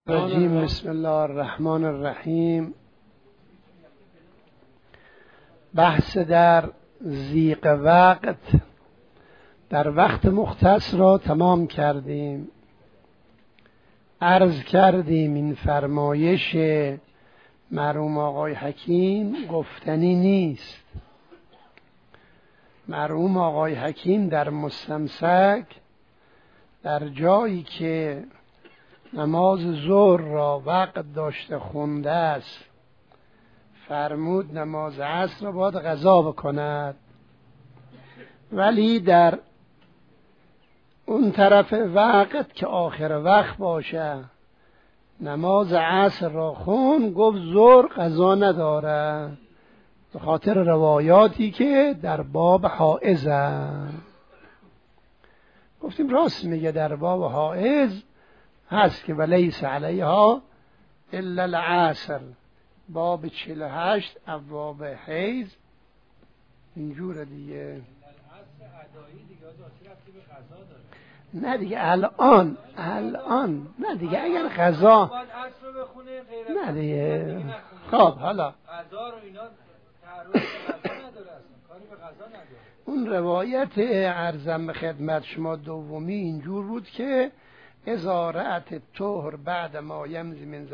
رجیم. بسم الله الرحمن الرحیم. بحث در ضیق وقت در وقت مختص را تمام کردیم. عرض کردیم این فرمایش مرحوم آقای حکیم گفتنی نیست. مرحوم آقای حکیم در مستمسک در جایی که نماز ظهر را وقت داشته خونده است فرمود نماز عصر را باید قضا بکند، ولی در اون طرف وقت که آخر وقت باشه نماز عصر را خون گفت ظهر قضا نداره، به خاطر روایاتی که در باب حائز هست. گفتیم راست میگه، در باب حائز هست که ولیس علیها الا العصر، باب 48 ابواب حیض اینجوره دیگه. نه دیگه الان نه دیگه اگر قضا نه دیگه. خب حالا اون روایت عرضم به خدمت شما دومی اینجور بود که اذا رأت الطهر بعد ما یمضی من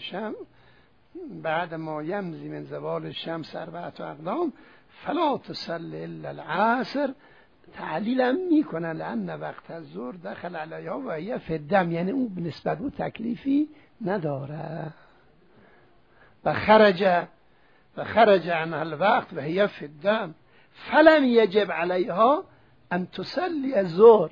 زوال الشمس 4 اقدام فلا تصلی الا العصر. تعلیلم میکنن لان وقت الظهر دخل علیها و هی فی الدم، یعنی اون نسبت به تکلیفی نداره. و خرج عنها الوقت و هی فی الدم فلم یجب علیها ان تصلی الظهر.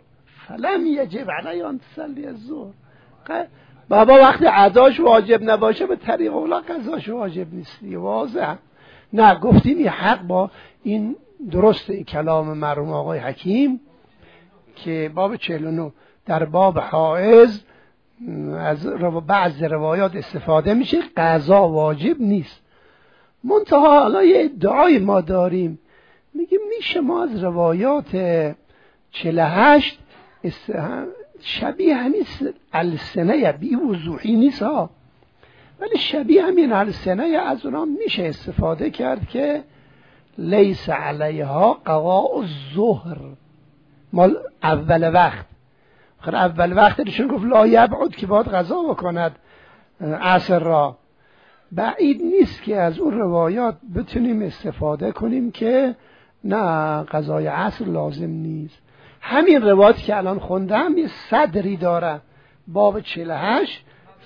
بابا وقتی عداش واجب نباشه به طریق اولا قضاش واجب نیستی. واضح. نه گفتیم این حق با این درسته کلام مرحوم آقای حکیم که باب 49 در باب حائز از بعض روایات استفاده میشه، قضا واجب نیست. منتها حالا یه ادعای ما داریم، میگه میشه ما از روایات 48 شبیه همین السنه بی وضوحی نیست ها، ولی شبیه همین السنه از اونها میشه استفاده کرد که لیس علیها قضاء الظهر مال اول وقت. خیر اول وقت ایشون گفت لا یبعد که باید قضا بکند عصر را. بعید نیست که از اون روایات بتونیم استفاده کنیم که نه قضای عصر لازم نیست. همین روایت که الان خوندم یه صدری داره، باب 48.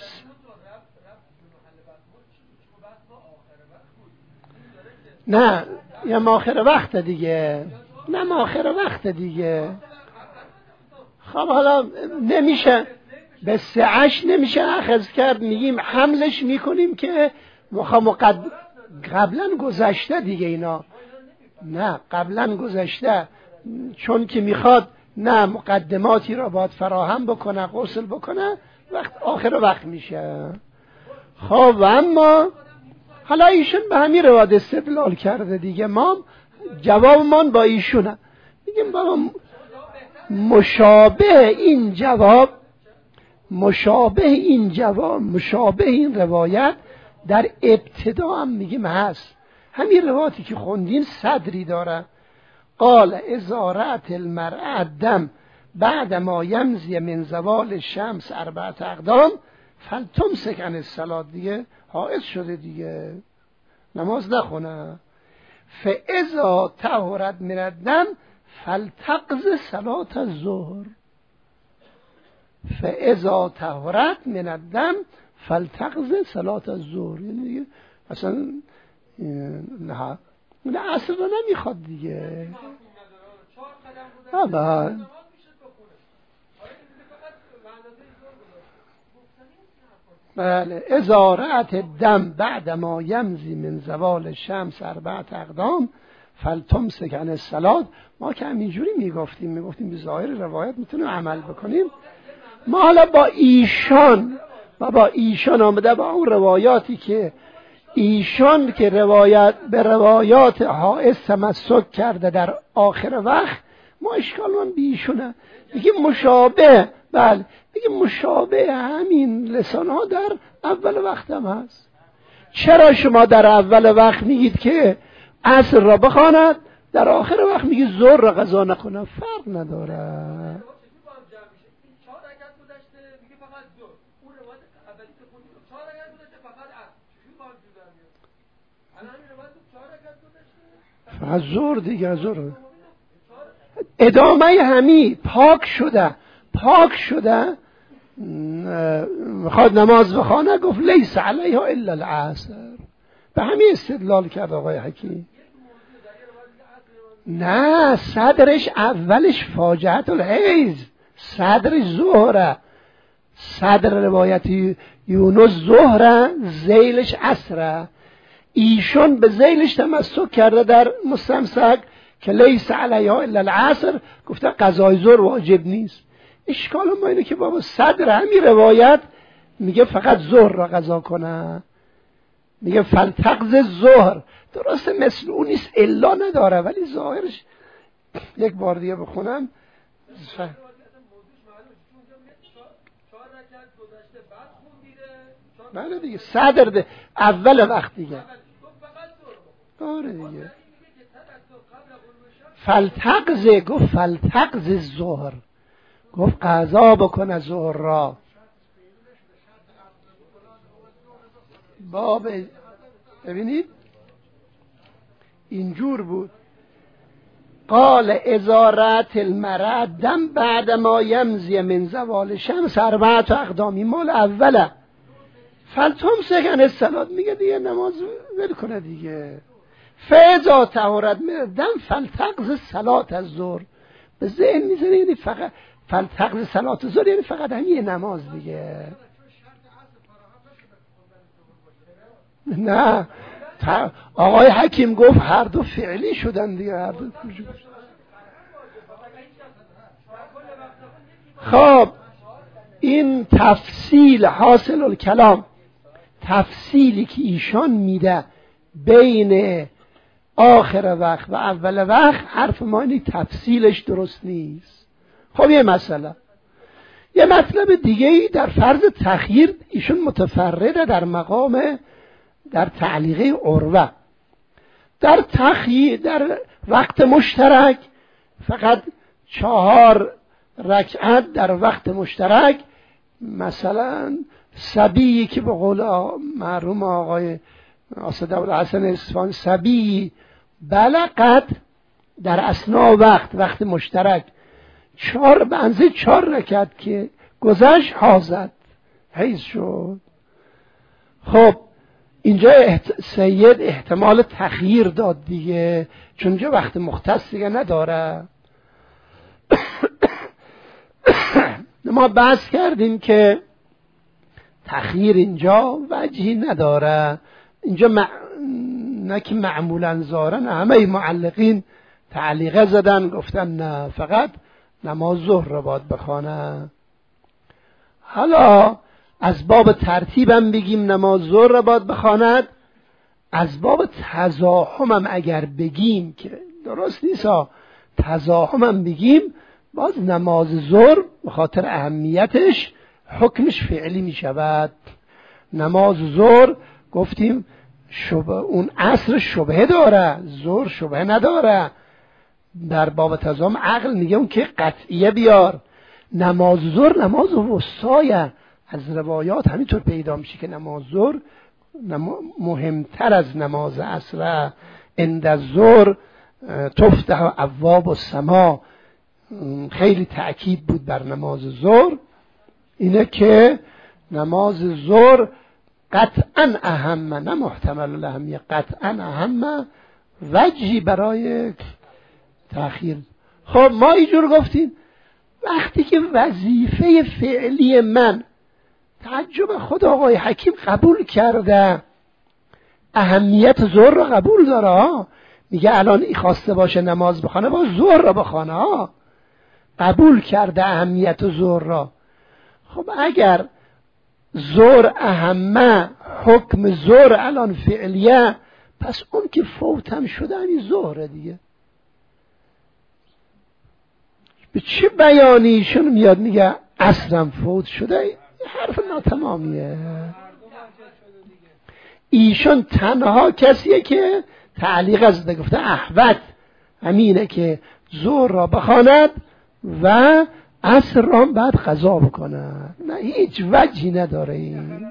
نه یه ماخر وقت دیگه، نه ماخر وقت دیگه. خب حالا نمیشه به 3 نمیشه اخذ کرد، میگیم حملش میکنیم که قبلا گذشته دیگه اینا. نه قبلا گذشته، چون که میخواد نه مقدماتی را باید فراهم بکنه، غسل بکنه، وقت آخر وقت میشه. خب و اما حالا ایشون به همین روایت استدلال کرده دیگه، ما جواب من با ایشونه میگیم بابا مشابه این روایت در ابتدا هم میگیم هست. همین روایتی که خوندین صدری داره، قال اذا رأت المرأة الدم بعد ما یمضی من زوال الشمس 4 اقدام فلتمسک عن الصلاة. دیگه حائض شده دیگه، نماز نخونه. فاذا طهرت من الدم فلتقض صلاة الظهر. یعنی دیگه اصلا نه عصر رو نمیخواد دیگه. بله اذا رأت الدم بعد ما یمضی من زوال الشمس 4 اقدام فلتمسک عن الصلاة. ما که همینجوری میگفتیم به ظاهر روایت میتونیم عمل بکنیم. ما حالا با ایشان آمده با اون روایاتی که ایشان که به روایات حائز تمسک کرده در آخر وقت، ما اشکال من بیشونه میگیم مشابه. بله میگه مشابه همین لسان ها در اول وقت هم هست. چرا شما در اول وقت میگید که عصر را بخواند، در آخر وقت میگید ظهر را قضا نکنه؟ فرق نداره. فقط ظهر دیگه، ظهر ادامه همی پاک شده میخواد نماز بخونه، گفت لیس علیها الا العصر. به همین استدلال کرد آقای حکیم. نه، صدرش اولش فاجعه الحیض، صدرش ظهره، صدر روایتی یونس ظهره، ذیلش عصره. ایشون به ذیلش تمسک کرده در مستمسک که لیس علیها الا العصر، گفته قضای ظهر واجب نیست. اشکال ما اینه که بابا صدر همین روایت میگه فقط ظهر را قضا کنه، میگه فلتقض ظهر. درسته مثل اون نیست، الا نداره، ولی ظاهرش یک بار دیگه بخونم. بله دیگه، صدر اول وقت دیگه. آره دیگه، فلتقض، گفت فلتقض ظهر، گفت قضا بکن از ظهر را. باب ببینید اینجور بود. قال ازارت المرأة دم بعد ما یمزی من زوال شمس 4 اقدامی، مال اوله. فلتم سکن الصلاة، میگه دیگه نماز ول کنه دیگه. فاذا طهرت من دم فلتقض صلاة الظهر، به ذهن میزنه یعنی فقط فلتقض صلاة الظهر یعنی فقط همین نماز دیگه. نه، آقای حکیم گفت هر دو فعلی شدن دیگه، هر دو. خب این تفصیل حاصل الکلام، تفصیلی که ایشان میده بین آخر وقت و اول وقت، حرف ما اینه تفصیلش درست نیست. خب یه مطلب دیگه ای در فرض تخییر ایشون متفرده در مقام، در تعلیقه عروه. در تخییر در وقت مشترک فقط 4 رکعت در وقت مشترک، مثلا صبیی که به قول مرحوم آقای اسدالحسن اصفهانی صبی بلغت در اثناء وقت مشترک 4 به اندازه 4 رکعت که گذشت حاضت حیض شد. خب اینجا سید احتمال تخییر داد دیگه، چون اینجا وقت مختص دیگه نداره. ما بحث کردیم که تخییر اینجا وجهی نداره. اینجا نه که معمولا زارن، همه معلقین تعلیقه زدن گفتن نه، فقط نماز ظهر را باید بخونه. حالا از باب ترتیبم بگیم نماز ظهر را باید بخواند، از باب تزاحمم اگر بگیم که درست نیست، تزاحمم بگیم باز نماز ظهر به خاطر اهمیتش حکمش فعلی می شود. نماز ظهر گفتیم اون عصر شبهه داره، ظهر شبهه نداره. در باب تزاحم عقل میگه اون که قطعیه بیار. نماز ظهر نماز وسطایه، از روایات همینطور پیدا میشه که نماز ظهر مهمتر از نماز عصر. عند الظهر تفتح ابواب السما، خیلی تأکید بود بر نماز ظهر، اینه که نماز ظهر قطعا اهم، نه محتمل الاهمیه، قطعا اهم، وجهی برای تأخیر. خب ما اینجور گفتیم وقتی که وظیفه فعلی من، تعجب خود آقای حکیم قبول کرده، اهمیت ظهر را قبول داره، میگه الان ای خواسته باشه نماز بخونه با ظهر را بخونه، قبول کرده اهمیت ظهر را. خب اگر ظهر اهمه، حکم ظهر الان فعلیه، پس اون که فوتم شده همین ظهره دیگه. به چه بیانیشون میاد میگه عصرم فوت شده، حرف ناتمامیه. ایشون تنها کسیه که تعلیق از ده گفته احوت همینه که ظهر را بخواند و عصر را بعد قضا بکند. نه هیچ وجهی نداره این.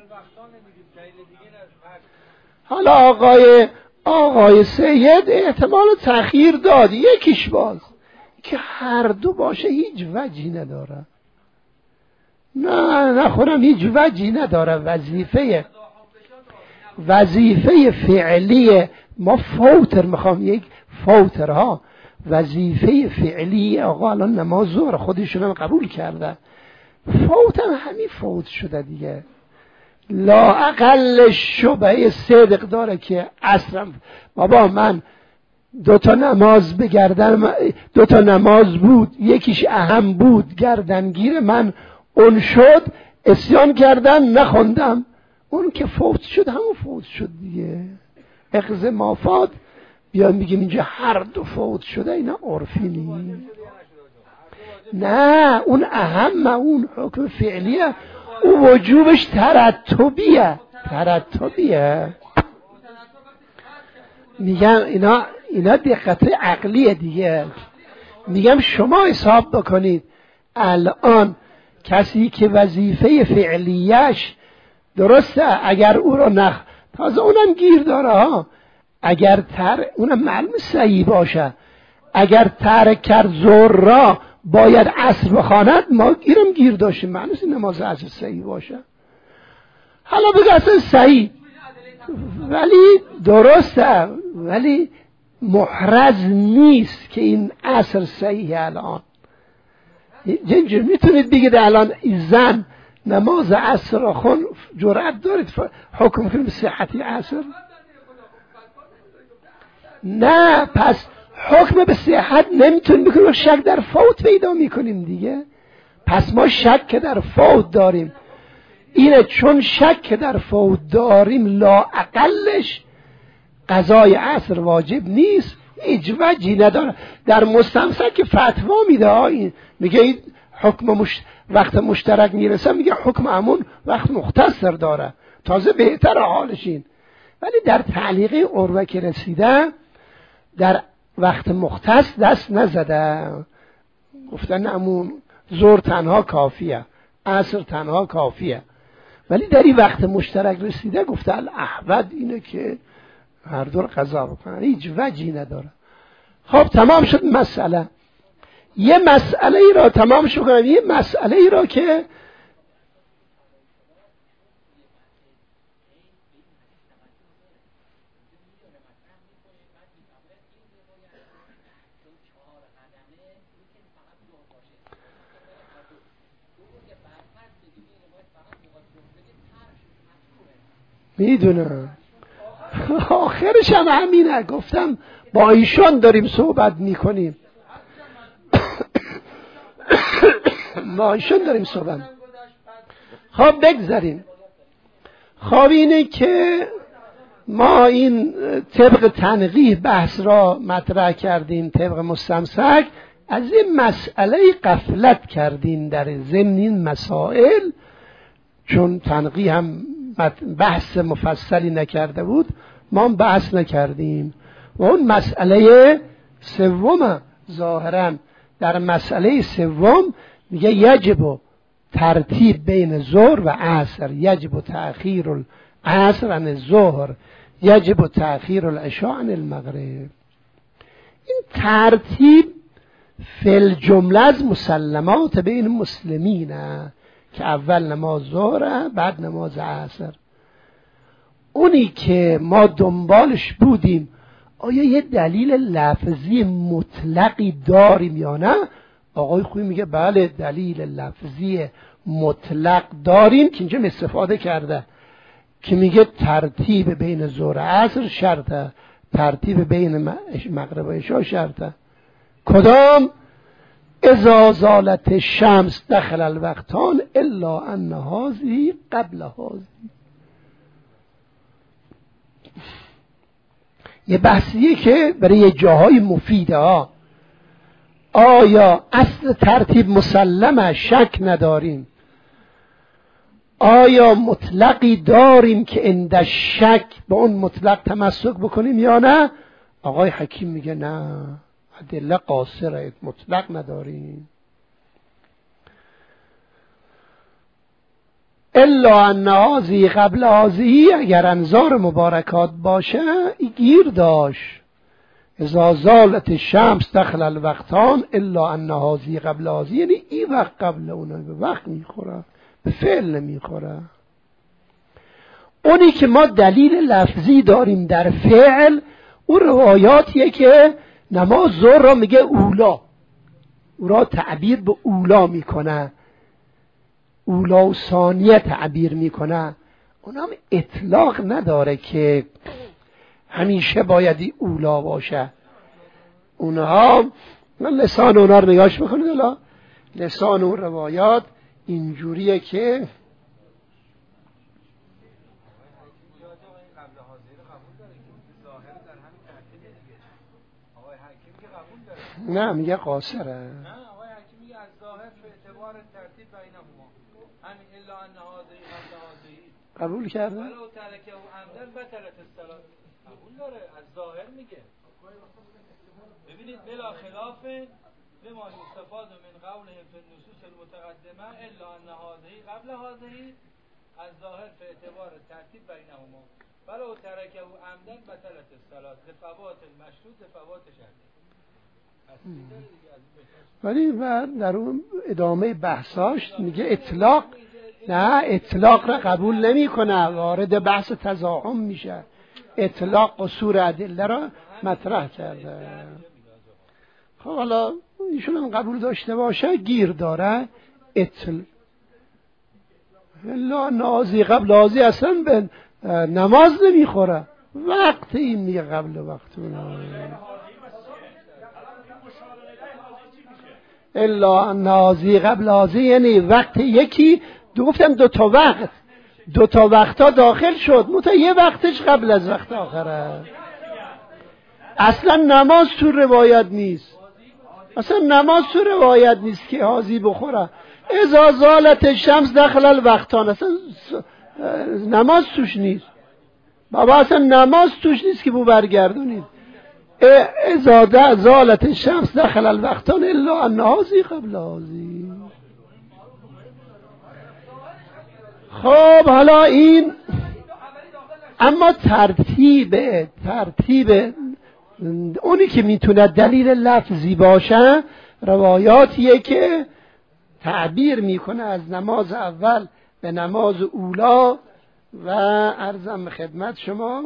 حالا آقای سید احتمال تأخیر داد، یکیش باز که هر دو باشه هیچ وجهی نداره. نه خودم هیچ وجهی نداره. وظیفه فعلی ما فوتر، میخوام یک فوترها وظیفه فعلی آقا الان نماز ظهر خودشون هم قبول کرده، فوتم همین فوت شده دیگه. لا اقل شبهه صدق داره که عصرم بابا من 2 نماز بگردم، 2 نماز بود، یکیش اهم بود گردنگیر من اون شد، عصیان کردم نخوندم، اون که فوت شد همون فوت شد دیگه. اخذ مافات بیا میگیم اینجا هر دو فوت شده، اینا عرفی نیست. نه اون اهم، اون حکم فعلیه، اون وجوبش ترتبیه. میگم اینا دقت عقلیه دیگه. میگم شما حساب بکنید الان کسی که وظیفه فعلیش درسته، اگر او رو تازه اونم گیر داره ها، اگر اونم معلوم صحیح باشه، اگر ترک کرد ظهر را باید عصر بخواند، ما گیر داشتیم معنی نماز عصر صحیح باشه. حالا بگه اصلا صحیح ولی درسته، ولی محرز نیست که این عصر صحیحه. الان جنجر میتونید بگید الان زن نماز عصر را خون جرأت دارید حکم کنید به صحتی عصر؟ نه، پس حکم به صحت نمیتونیم بکنیم، شک در فوت پیدا میکنیم دیگه. پس ما شک در فوت داریم، اینه چون شک در فوت داریم لا اقلش قضای عصر واجب نیست، هیچ وجهی نداره. در مستمسک که فتوا میده میگه حکم وقت مشترک میرسه، میگه حکم همون وقت مختصر داره، تازه بهتر حالش این. ولی در تعلیقی عروه که رسیده در وقت مختص دست نزده، گفتن همون ظهر تنها کافیه، عصر تنها کافیه. ولی در این وقت مشترک رسیده گفته الاحوط اینه که هر دو قضا بکنن، هیچ وجهی نداره. خب تمام شد مسئله. یه مسئله ای را تمام شد کنم، یه مسئله ای را که میدونم آخرش هم همینه. گفتم با ایشان داریم صحبت میکنیم با ایشان داریم صحبت. خب بگذاریم. خب اینه که ما این طبق تنقیح بحث را مطرح کردیم، طبق مستمسک از این مسئله غفلت کردیم در ضمن این مسائل، چون تنقیح هم بحث مفصلی نکرده بود ما هم بحث نکردیم. و اون مسئله سوم ظاهرا در مسئله سوم میگه یجب ترتیب بین ظهر و عصر، یجب تأخیر العصر عن الظهر، یجب تأخیر العشاء عن المغرب. این ترتیب فی الجمله از مسلمات بین مسلمینه که اول نماز ظهر بعد نماز عصر. اونی که ما دنبالش بودیم آیا یه دلیل لفظی مطلقی داریم یا نه؟ آقای خویی میگه بله دلیل لفظی مطلق داریم که اینجا استفاده کرده که میگه ترتیب بین ظهر و عصر شرطه، ترتیب بین مغرب و عشاء شرطه. کدام؟ اذا زالت الشمس دخل الوقتان الا ان هذه قبل هذه. یه بحثیه که برای یه جاهای مفیده ها. آیا اصل ترتیب مسلمه، شک نداریم. آیا مطلقی داریم که عند شک به اون مطلق تمسک بکنیم یا نه؟ آقای حکیم میگه نه، ادله قاصره، مطلق نداریم. الا ان هذه قبل هذه، اگر انظار مبارکات باشه گیر داشت. اذا زالت الشمس دخل الوقتان الا ان هذه قبل هذه، یعنی این وقت قبل اونه، به وقت میخوره، به فعل نمیخوره. اونی که ما دلیل لفظی داریم در فعل، اون روایاتیه که نماز ظهر را میگه اولا، او را تعبیر به اولا میکنه، اولا و ثانیه تعبیر میکنه. اونم اطلاق نداره که همیشه باید اولا باشه. اونها لسان اونها رو نگاش بکنید، الا لسان اون روایات اینجوریه که نه میگه قاصره. نه آقای حکیم میگه از ظاهر به اعتبار ترتیب بینهما همین الا ان هذه قبل هذه قبول کرده؟ ولو ترکه عمدا بطلت الصلاه. قبول داره، از ظاهر میگه. ببینید بلا خلاف لما یستفاد من قوله فی النصوص المتقدمه الا ان هذه قبل هذه، از ظاهر به اعتبار ترتیب بینهما ولو ترکه عمدا بطلت الصلاه لفوات المشروط لفوات شرط. ولی در اون ادامه بحثاش میگه اطلاق، نه اطلاق را قبول نمی کنه، وارد بحث تضاهم میشه. اطلاق قصور ادله را مطرح کرده. خب حالا ایشون هم قبول داشته باشه گیر داره. الا نازی قبل نازی اصلا به نماز نمیخوره، وقت این میگه قبل وقت الا نازی قبل نازی، یعنی وقت یکی گفتم دو تا وقتا داخل شد، متا یه وقتش قبل از وقت آخره. اصلا نماز تو روایت نیست، که حاضی بخوره. اذا زالت الشمس دخل الوقتان، اصلا نماز توش نیست بابا، اصلا نماز توش نیست که بو برگردونید. اذا زالت الشمس دخل الوقتان الا ان هذه قبل هذه. خب حالا این اما ترتیب اونی که میتونه دلیل لفظی باشه روایاتیه که تعبیر میکنه از نماز اول به نماز اولا. و عرضم خدمت شما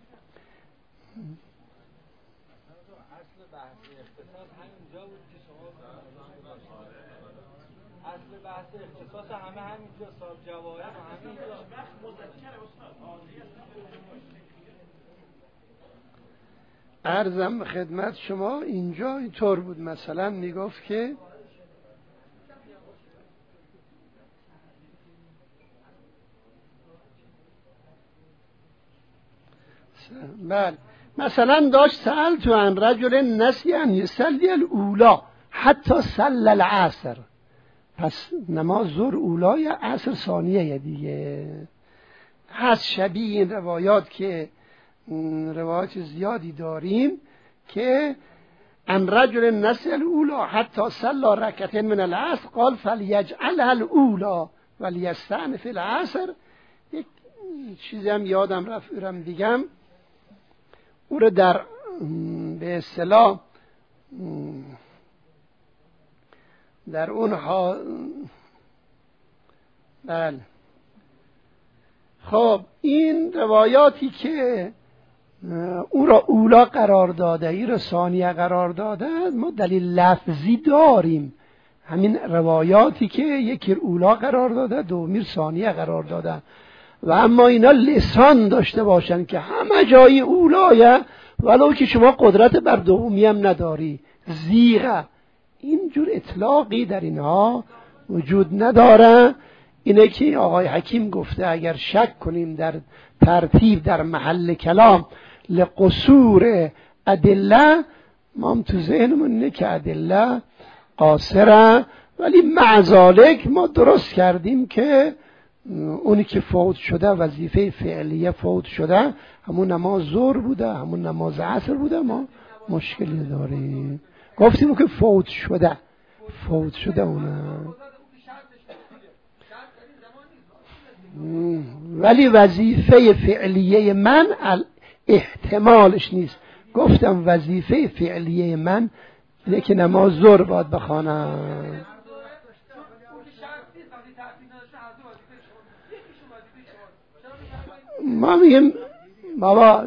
عرضم خدمت شما اینجا اینطور بود. مثلا میگفت که بله مثلا داشت سألت عن رجل نسی ان یصلی الاولا حتی صلی العصر، پس نماز ظهر اولا یا عصر ثانیه دیگه هست. شبیه این روایات که روایات زیادی داریم که ان رجل نسی الاولا حتی صلی رکعتین من العصر قال فلیجعلها الاولا ولیستأنف العصر. یک چیزی هم یادم رفتم دیگم، او رو در به اصطلاح در اونها بله. خب این روایاتی که او را اولا قرار داده ای را ثانیه قرار داده، ما دلیل لفظی داریم. همین روایاتی که یکی اولا قرار داده دومی ثانیه قرار داده، و اما اینا لسان داشته باشن که همه جایی اولایه ولو که شما قدرت بر دومی هم نداری. زیغه اینجور اطلاقی در اینها وجود نداره. اینه که آقای حکیم گفته اگر شک کنیم در ترتیب در محل کلام لقصور ادله، ما هم تو ذهنمون اینه که ادله قاصره، ولی مع ذالک ما درست کردیم که اونی که فوت شده وظیفه فعلیه فوت شده، همون نماز ظهر بوده، همون نماز عصر بوده، ما مشکلی داریم. گفتیم که فوت شده اونه. ولی وظیفه فعلیه من احتمالش نیست. گفتم وظیفه فعلیه من اینه که نماز ظهر باید بخوانم. ما میگیم بابا،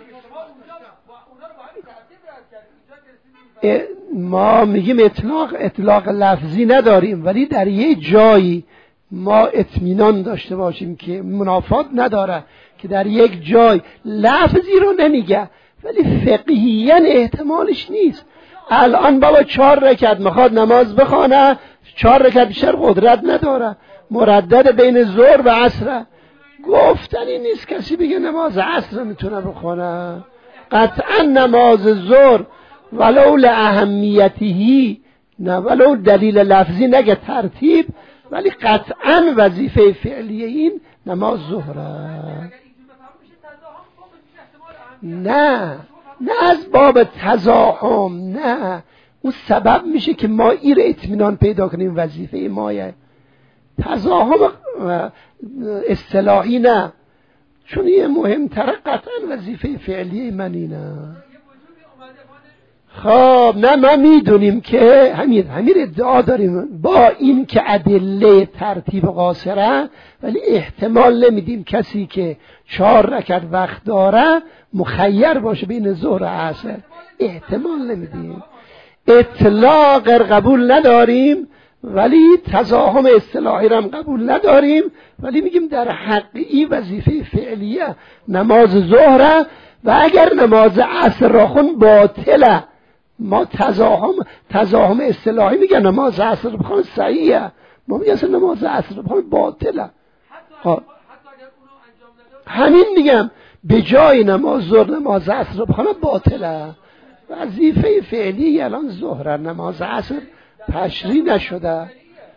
ما میگیم اطلاق لفظی نداریم، ولی در یه جایی ما اطمینان داشته باشیم که منافات نداره که در یک جای لفظی رو نمیگه ولی فقهیاً احتمالش نیست. الان بابا 4 رکعت میخواد نماز بخونه، 4 رکعت بیشتر قدرت نداره، مردد بین ظهر و عصر. گفتنی نیست کسی بگه نماز عصر میتونه بخونه. قطعا نماز ظهر ولو لاهمیته، نه ولو دلیل لفظی نگه ترتیب، ولی قطعا وظیفه فعلی این نماز ظهره. نه از باب تزاحم، نه، اون سبب میشه که ما این اطمینان پیدا کنیم وظیفه مایه. تزاحم اصطلاحی نه، چون یه مهمتره قطعا وظیفه فعلی من اینه. خب نه، ما میدونیم که همین ادعا داریم با این که ادله ترتیب قاصره، ولی احتمال نمیدیم کسی که 4 رکعت وقت داره مخیر باشه بین ظهر و عصر، احتمال نمیدیم. اطلاق قبول نداریم ولی تزاحم اصطلاحی هم قبول نداریم، ولی میگیم در حقی وظیفه فعلیه نماز ظهره و اگر نماز عصر را خون باطله. ما تزاحم اصطلاحی میگن نماز عصر بخوان صحیحه، ما میگن نماز عصر بخوان باطله. همین میگم به جای نماز ظهر نماز عصر بخوان باطله. وظیفه فعلی الان ظهر، نماز عصر تشریح نشده.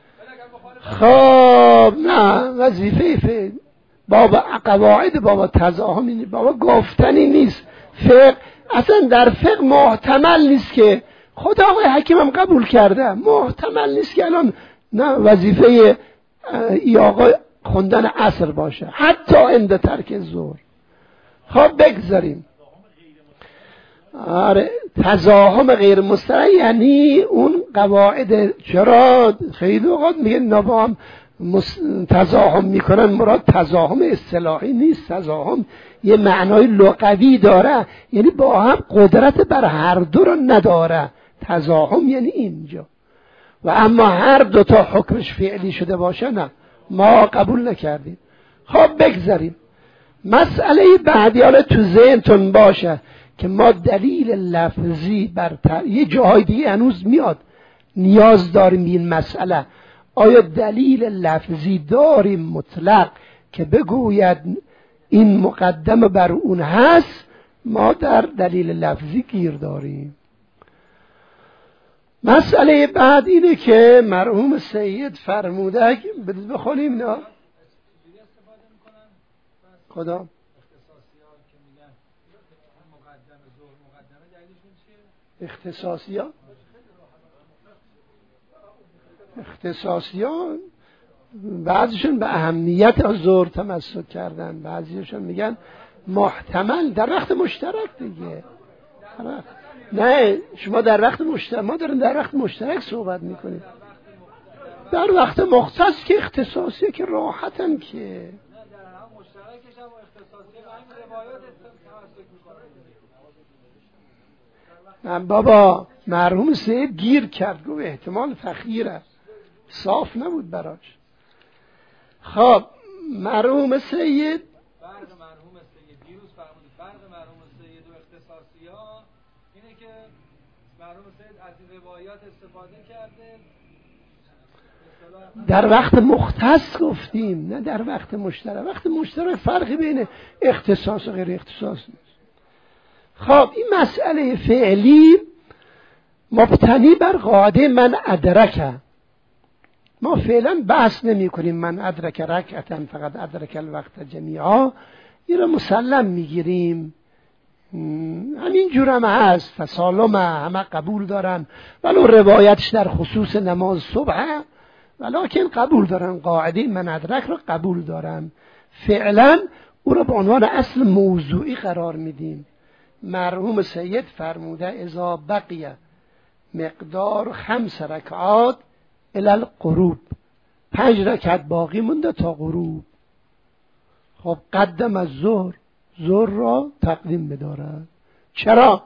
خب نه، وظیفه فعلی بابا قواعد بابا تزاحم بابا گفتنی نیست. فقه اصلا در فقه محتمل نیست که خدا آقای حکیم هم قبول کرده، محتمل نیست که الان نه وظیفه ای آقا خوندن عصر باشه حتی عند ترک ظهر. خب بگذاریم. آره، تزاحم غیر مسترح یعنی اون قواعد. چرا خیلی اوقات میگن نبا هم تزاحم میکنن، مراد تزاحم اصطلاحی نیست، تزاحم یه معنای لغوی داره، یعنی با هم قدرت بر هر دو رو نداره. تزاحم یعنی اینجا. و اما هر دوتا حکمش فعلی شده باشه نه، ما قبول نکردیم. خب بگذاریم. مسئله بعدی حالا تو ذهنتون باشه که ما دلیل لفظی یه جاهای دیگه هنوز میاد، نیاز داریم این مسئله. آیا دلیل لفظی داریم مطلق که بگوید این مقدم بر اون هست؟ ما در دلیل لفظی گیر داریم. مسئله بعد اینه که مرحوم سید فرموده بخونیم نه خدا اختصاصیان بعضیشون به اهمیت از ظهر تمسک کردن، بعضیشون میگن محتمل در وقت مشترک دیگه. نه شما در وقت مشترک، ما داریم در وقت مشترک صحبت میکنیم. در وقت مختص که اختصاصیه که راحتن که نه بابا. مرحوم سید گیر کرد، گفت احتمال تخییره، صاف نبود براش. خب مرحوم سید دیروز فرمود فرق مرحوم سید و اختصاصی ها اینه که مرحوم سید از این روایات استفاده کرده در وقت مختص گفتیم، نه در وقت مشترک. وقت مشترک فرقی بین اختصاص و غیر اختصاص نیست. خب این مسئله فعلی مبتنی بر قاعده من ادرک. ما فعلا بحث نمی کنیم من ادرک رکعتن فقط ادرک الوقت جمیعا، این رو مسلم میگیریم، همین جور هم هست، تسالم همه قبول دارن، ولو روایتش در خصوص نماز صبح ولکن قبول دارن، قاعده من ادرک رو قبول دارن. فعلا او رو به عنوان اصل موضوعی قرار میدیم. مرحوم سید فرموده اذا بقی مقدار 5 رکعات الی الغروب، 5 رکعت باقی مونده تا غروب. خب قدم از ظهر را تقدیم بدارد. چرا؟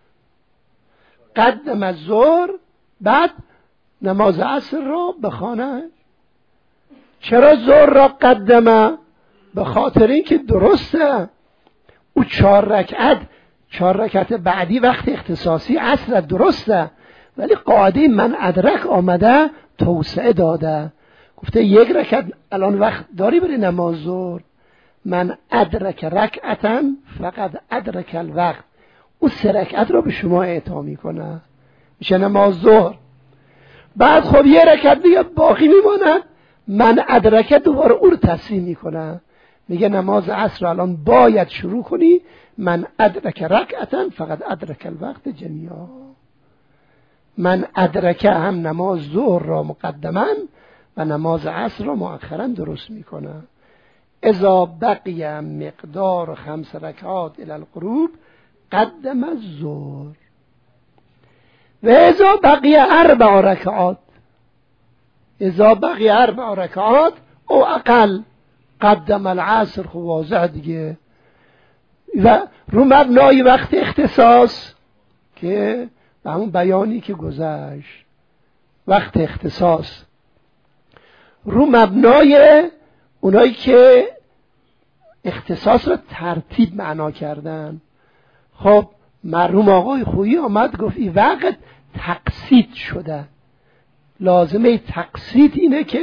قدم از ظهر بعد نماز عصر را بخوانه. چرا ظهر را قدمه؟ به خاطر اینکه درسته او 4 رکعت بعدی وقت اختصاصی عصر درسته، ولی قاعده من ادرک آمده توسعه داده، گفته 1 رکعت الان وقت داری بری نماز ظهر، من ادرک رکعتن فقط ادرک الوقت، او 3 رکعت رو به شما اعطا میکنه، میشه نماز ظهر. بعد خب 1 رکعت دیگه باقی میماند، من ادرک دوباره او رو تصحیح میکنه، میگه نماز عصر الان باید شروع کنی، من ادرک رکعتن فقط ادرک الوقت جمیعا. من ادرک هم نماز ظهر را مقدما و نماز عصر را مؤخرا درست میکنه. اذا بقی مقدار 5 رکعات الی الغروب قدم الظهر و اذا بقی 4 رکعات، اذا بقی 4 رکعات او اقل قدم العصر. خب واضح دیگه، و رو مبنای وقت اختصاص که به همون بیانی که گذشت، وقت اختصاص رو مبنای اونایی که اختصاص رو ترتیب معنا کردن. خب مرحوم آقای خویی آمد گفت این وقت تقسیط شده، لازمه تقسیط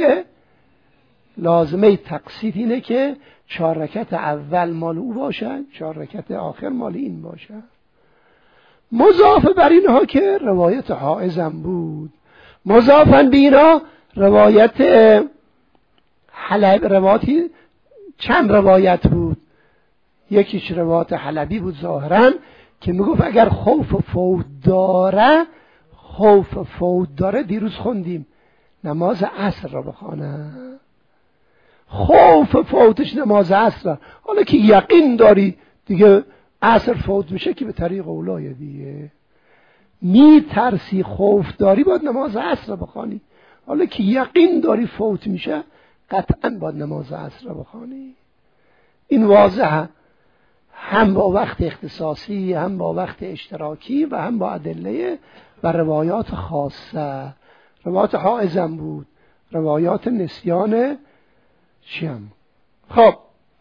اینه که 4 رکعت اول مال او باشه، 4 رکعت آخر مال این باشه. مضاف بر اینها که روایت حائزم بود، مضافاً به اینا روایت روایتی چند روایت بود، یکیش روایت حلبی بود ظاهراً که میگفت اگر خوف فوت داره دیروز خوندیم نماز عصر را بخوانه، خوف فوتش نماز عصر، حالا که یقین داری دیگه عصر فوت میشه که به طریق اولای دیگه، می ترسی خوف داری باید نماز عصر بخوانی، حالا که یقین داری فوت میشه قطعا باید نماز عصر بخوانی. این واضحه، هم با وقت اختصاصی، هم با وقت اشتراکی و هم با ادله و روایات خاصه. روایات حائزم بود، روایات نسیان شم. خب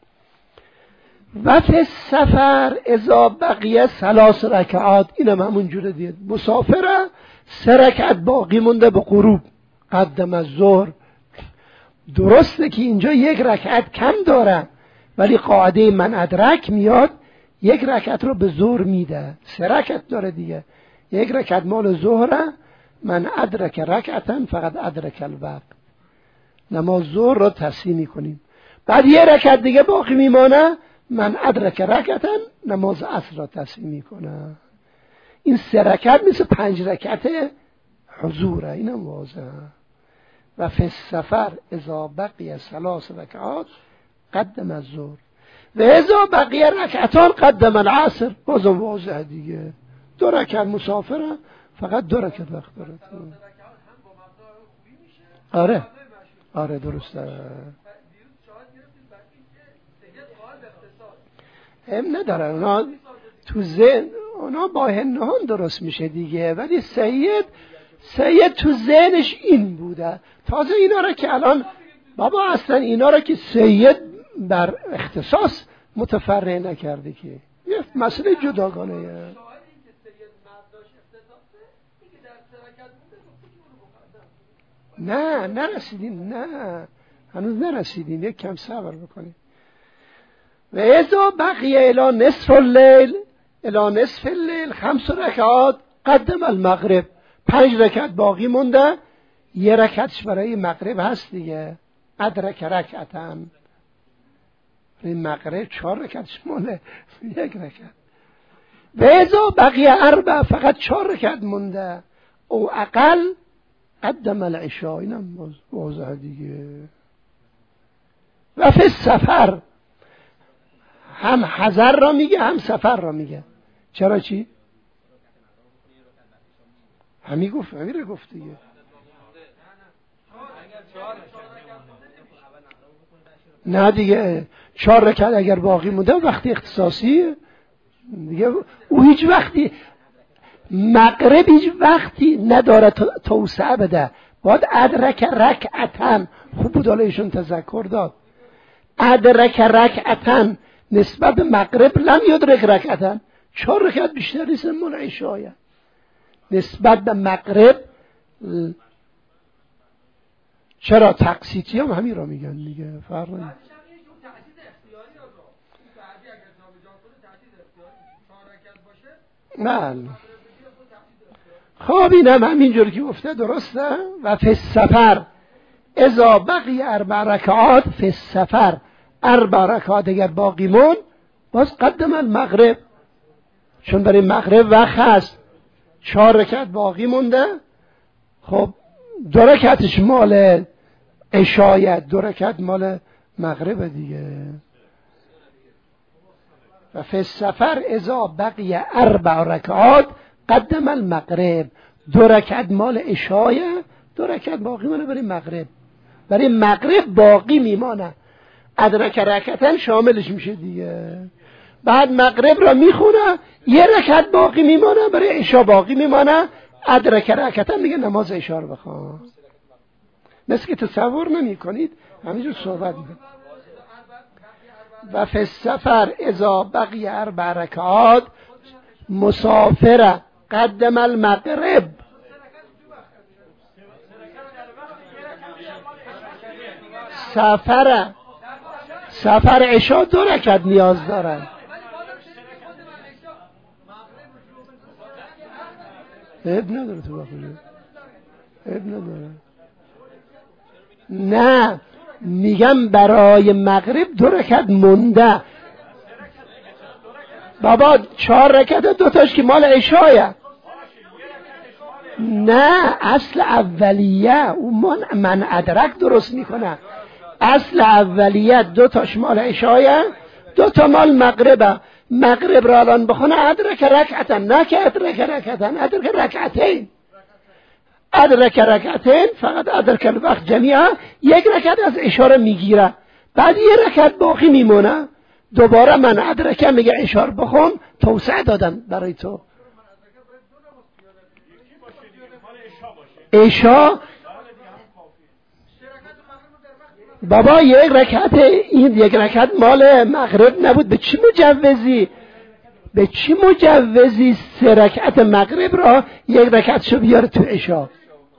و فی السفر اذا بقی 3 رکعات، اینم همون جوره دیگه، مسافره 3 رکعت باقی مونده به غروب قدم از ظهر. درسته که اینجا 1 رکعت کم داره، ولی قاعده من ادرک میاد 1 رکعت رو به ظهر میده، 3 رکعت داره دیگه، 1 رکعت مال ظهره، من ادرک رکعتن فقط ادرک الوقت، نماز ظهر رو تصحیح میکنیم. بعد 1 رکعت دیگه باقی میمانه، من ادرک رکعتن نماز عصر را تصحیح میکنه. این 3 رکعت مثل 5 رکعت حضوره، اینم واضحه. و فی السفر اذا بقی 3 رکعات قدم الظهر و اذا بقی رکعتان قدم العصر، بازم واضحه دیگه، 2 رکعت مسافره فقط 2 رکعت وقت داره. آره درسته. هم ندارن اونا تو ذهن، اونا با هنهان درست میشه دیگه، ولی سید تو ذهنش این بوده. تازه اینا را که الان بابا اصلا اینا را که سید بر اختصاص متفرع نکرده که یه مسئله جداگانه. نه نرسیدیم، نه هنوز نرسیدیم، یک کم صبر بکنیم. و اذا بقی الی نصف الليل 5 رکعات قدم المغرب، 5 رکعت باقی مونده، یه رکعتش برای مغرب هست دیگه. ادرک رکعتن، این مغرب 4 رکعتش مونده، 1 رکعت. و ازا بقیه 4، فقط 4 رکعت مونده او اقل قدم العشاء. اینم واضحه دیگه. و فی السفر، هم حضر را میگه هم سفر را میگه. چرا چی؟ همین رو گفت دیگه. نه دیگه 4 رکعت اگر باقی مونده وقتی اختصاصی دیگه، او هیچ وقتی مغرب هیچ وقتی نداره توسعه بده. باید ادرک رکعتن. خوب بود حالا ایشون تذکر داد. ادرک رکعتن نسبت به مغرب لم یدرک رکعتن. 4 رکعت بیشتر نیست مال عشاء. نسبت به مغرب چرا تقسیطی هم همین را میگن دیگه، فرق نمیکنه. نه خب اینم همینجور که گفته درسته. و فی السفر اذا بقی 4 رکعات، فی السفر 4 رکعات اگر باقی مون باز قدم المغرب، چون برای مغرب وقت هست. 4 رکعت باقی مونده، خب 2 رکعتش مال عشاء، 2 رکعت مال مغرب دیگه. و فی السفر اذا بقی 4 رکعات قدم المغرب، 2 رکعت مال عشاء، 2 رکعت باقی مونه برای مغرب. برای مغرب باقی میمانه، ادرک رکعتن شاملش میشه دیگه. بعد مغرب را میخونه، 1 رکعت باقی میمانه، برای عشاء باقی میمانه، ادرک رکعتن دیگه نماز عشاء رو بخوان. مثل که تصور نمی کنید، همینجور صحبت میکنید. و فی السفر اذا بقی 4 رکعات مسافر قدم المغرب. سفر عشاء 2 رکعت نیاز دارن. اب نداره تو بخونه، اب نداره. نه میگم برای مغرب 2 رکعت مونده. بابا 4 رکعت 2 تاش که مال عشاء. نه اصل اولیه او من ادرک درست میکنه. اصل اولیه 2 تاش مال عشاء، 2 تا مال مغربه. مغرب را الان بخونه ادرک رکعتن، نه که ادرک رکعتن، ادرک رکعتین. ادرک رکعتین فقط ادرک الوقت جمیعه، 1 رکعت از عشاء میگیره، بعد 1 رکعت باقی میمونه. دوباره من ادرکه میگه عشاء بخون، توسعه دادن برای تو. عشاء بابا 1 رکعت، این 1 رکعت مال مغرب نبود. به چی مجوزی 3 رکعت مغرب را 1 رکعت شو بیاره تو عشاء؟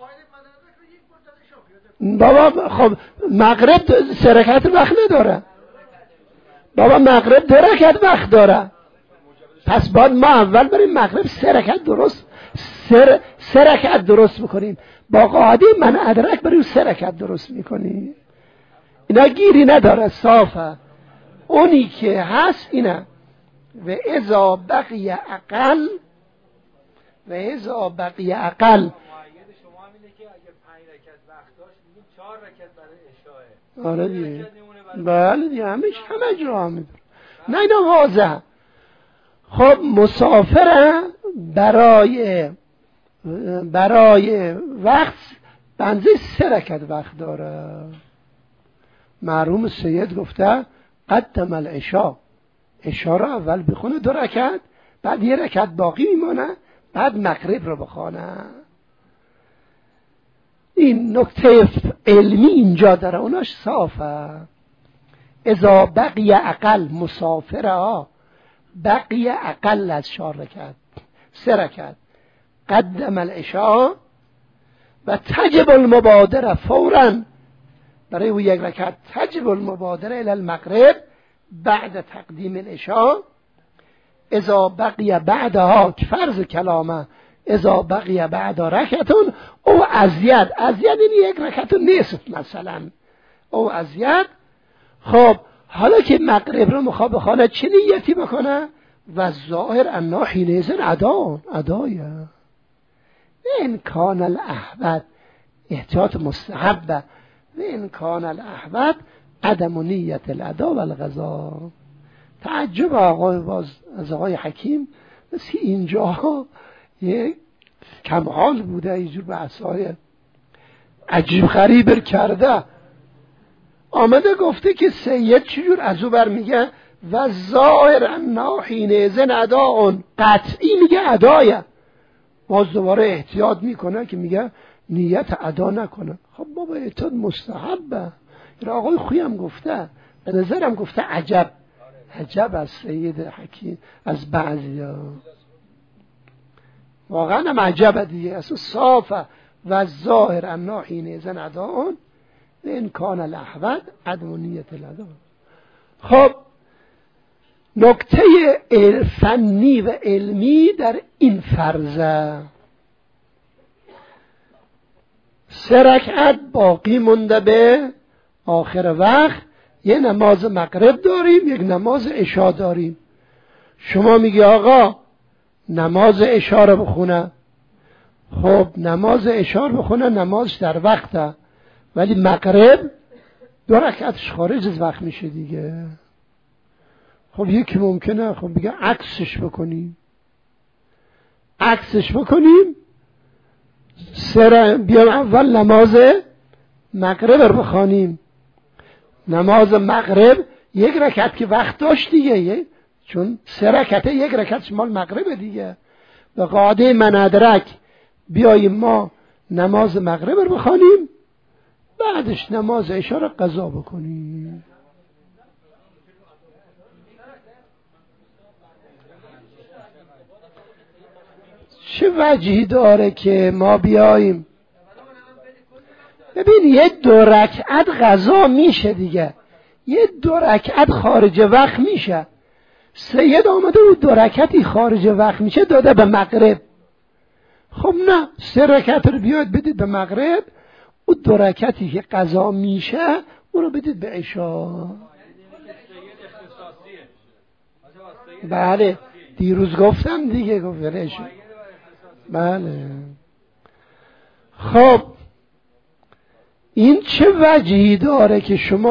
بابا خب مغرب 3 رکعت وقت نداره. بابا مغرب 2 رکعت وقت داره. پس باید ما اول بریم مغرب 3 رکعت درست 3 رکعت درست بکنیم. با قاعده من ادرک بریم 3 رکعت درست میکنیم. اینا گیری نداره، صافه. اونی که هست اینه. و اذا بقی اقل، و اذا بقی اقل. آره دیگه، بله دیگه، همه جا همه. نه اینا واضحه. خب مسافر برای وقت بنزه 3 رکعت وقت داره. مرحوم سید گفته قدم العشاء، عشاء را اول بخونه 2 رکعت، بعد 1 رکعت باقی میمونه، بعد مغرب رو بخونه. این نکته علمی اینجا داره، اوناش صافه. اذا بقی اقل، مسافره بقی اقل از 4 رکعت 3 رکعت قدم العشاء و تجب المبادره فوراً برای او 1 رکعت تجب المبادره الى المغرب بعد تقدیم العشاء. اذا بقی بعدها که فرض کلامه، اذا بقی بعد رکعتون او ازید یعنی یک رکعت نصف مثلا او ازید. خب حالا که مغرب رو میخواد بخونه چه نیتی بکنه؟ و ظاهر انا حینئذ ادای این کان الاحوط احتیاط مستحبه و این کان الاحوط عدم نیت الادا و القضا. تعجب از آقای حکیم مثل اینجا یک کمحال بوده، اینجور بحثای عجیب غریب کرده. آمده گفته که سید چجور از او بر میگه و ظاهر انا حینئذ اداء، قطعی میگه ادایه. باز دوباره احتیاط میکنه که میگه نیت ادا نکنه. خب بابا احتیاط مستحبه. آقای خویی هم گفته، به نظرم گفته عجب از سید حکیم، از بعضی ها واقعا هم عجبه دیگه. اصلا صافه و ظاهر انا حینئذ اداء و ان کان الاحوط عدم نیت الادا. خب نکته فنی و علمی در این فرضه 3 رکعت باقی مونده به آخر وقت، یه نماز مغرب داریم، یک نماز عشا داریم. شما میگی آقا نماز عشا رو بخونه. خب نماز عشا رو بخونه، نماز در وقته، ولی مغرب 2 رکعتش خارج از وقت میشه دیگه. خب یکی ممکنه خب بگه عکسش بکنیم 3 بیام اول نماز مغرب رو بخوانیم. نماز مغرب 1 رکعت که وقت داشت دیگه، چون 3 رکعته 1 رکعت مال مغرب دیگه. به قاعده من ادرک بیاییم ما نماز مغرب رو بخوانیم، بعدش نماز عشا رو قضا بکنیم. چه وجهی داره که ما بیاییم؟ ببین یه 2 رکعت قضا میشه دیگه، یه 2 رکعت خارج وقت میشه. سید آمده و 2 رکعتی خارج وقت میشه داده به مغرب. خب نه، 3 رکعت رو بیاید بدید به مغرب، و 2 رکعتی که قضا میشه اون رو بدید به عشا. بله دیروز گفتم دیگه، گفتم بله. خب این چه وجهی داره که شما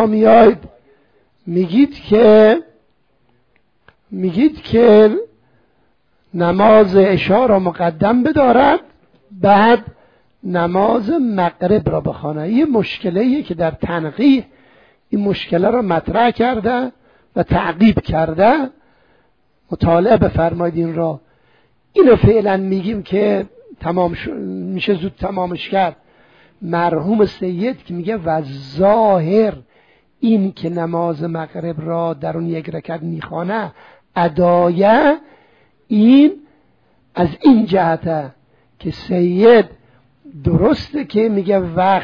میگید که نماز عشا را مقدم بدارد بعد نماز مغرب را بخوانه؟ این مشکلیه که در تنقیح این مشکله را مطرح کرده و تعقیب کرده. مطالعه بفرمایید این را. اینو فعلا میگیم که تمام میشه زود تمامش کرد. مرحوم سید که میگه و ظاهر این که نماز مغرب را در اون 1 رکعت میخوانه ادایه، این از این جهته که سید درسته که میگه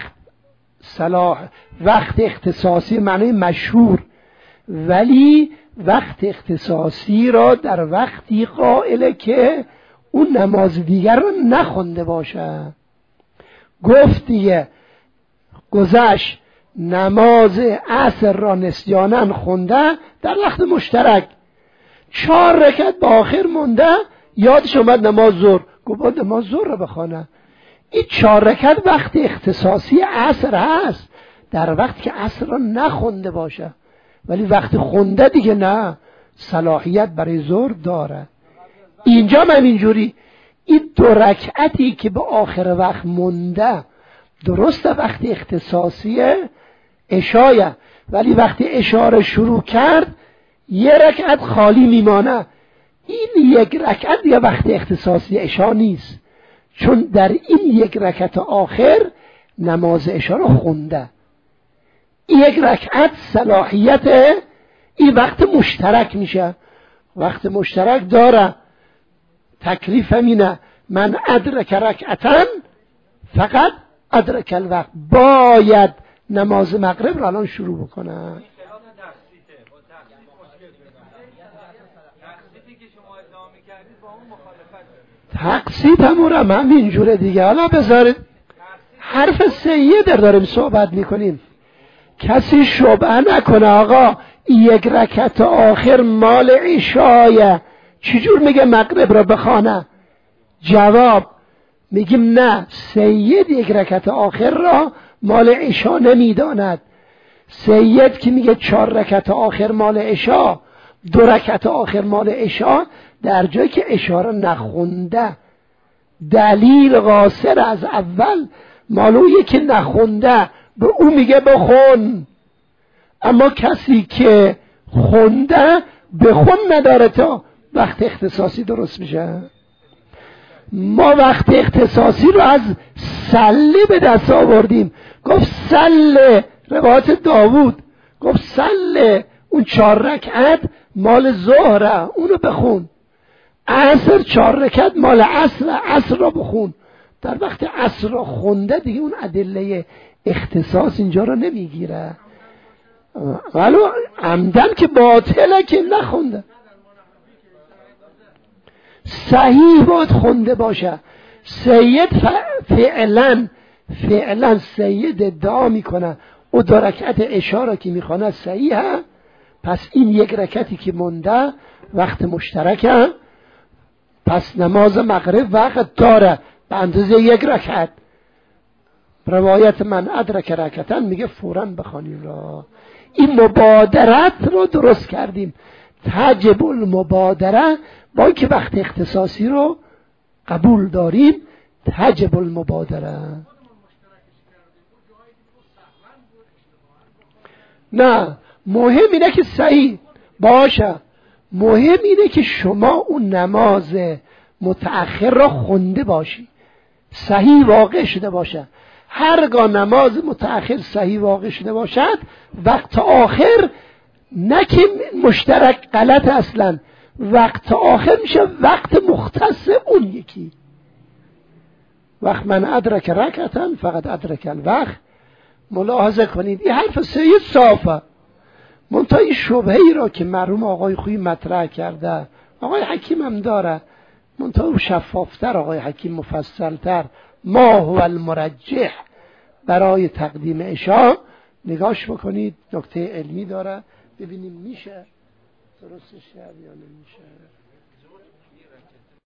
وقت اختصاصی معنی مشهور، ولی وقت اختصاصی را در وقتی قائله که اون نماز دیگر رو نخونده باشه. گفت دیگه گذشت نماز عصر را نسیانن خونده در وقت مشترک، 4 رکعت با آخر مونده، یادش اومد نماز ظهر، گفت نماز ظهر رو بخونه. این 4 رکعت وقت اختصاصی عصر هست، در وقت که عصر را نخونده باشه، ولی وقت خونده دیگه نه، صلاحیت برای ظهر داره. اینجا من اینجوری این 2 رکعتی که به آخر وقت مونده درسته وقت اختصاصی عشایه، ولی وقتی عشا رو شروع کرد 1 رکعت خالی میمانه. این 1 رکعت دیگه وقت اختصاصی عشا نیست، چون در این 1 رکعت آخر نماز عشا رو خونده. 1 رکعت صلاحیت این وقت مشترک میشه، وقت مشترک داره. تکلیف همینه، من ادرک رکعتن فقط ادرک الوقت. باید نماز مغرب رو الان شروع بکنه. تقسیطی که شما ادعا میکردید با اون مخالفت تقسیط هم همین جوره دیگه. حالا بذارید حرف سید داریم صحبت میکنیم. کسی شبهه نکنه آقا یک رکعت آخر مال عشایه، چجور میگه مغرب را بخوانه؟ جواب میگیم نه، سید یک رکعت آخر را مال عشا نمیداند. سید که میگه 4 رکعت آخر مال عشا، 2 رکعت آخر مال عشا، در جایی که عشا را نخونده. دلیل قاصر از اول مالویه که نخونده، به او میگه بخون. اما کسی که خونده بخون نداره تا وقت اختصاصی درست میشه. ما وقت اختصاصی رو از سله به دست آوردیم. گفت سله، روایت داوود گفت سله، اون 4 رکعت مال ظهره، اونو بخون. عصر 4 رکعت مال عصر را بخون. در وقت عصر را خونده دیگه اون ادله اختصاص اینجا رو نمیگیره. ولو عمدن که باطله که نخونده. صحیح باید خونده باشه. سید فعلا سید ادعا میکنه او 2 رکعت عشا را که میخونه صحیحه، پس این 1 رکعتی که مونده وقت مشترکه، پس نماز مغرب وقت داره به اندازه 1 رکعت. روایت من ادرک رکعتن میگه فوراً بخوانیم را. این مبادرت رو درست کردیم. تجب المبادره، با اینکه وقت اختصاصی رو قبول داریم، تجب المبادره. نه، مهم اینه که صحیح باشه. مهم اینه که شما اون نماز متأخر را خونده باشی، صحیح واقع شده باشه. هرگاه نماز متأخر صحیح واقع شده باشد، وقت آخر نه که مشترک غلط، اصلا وقت آخر میشه وقت مختص اون یکی. وقت من ادرک رکعتن فقط ادرک الوقت. ملاحظه کنید این حرف سید صافه. منتهی شبهه ای را که مرحوم آقای خویی مطرح کرده، آقای حکیم هم داره، منتهی شفافتر، آقای حکیم مفصلتر، ما هو المرجح برای تقدیم عشا. نگاش بکنید، نکته علمی داره، ببینیم میشه درستش یا نمیشه.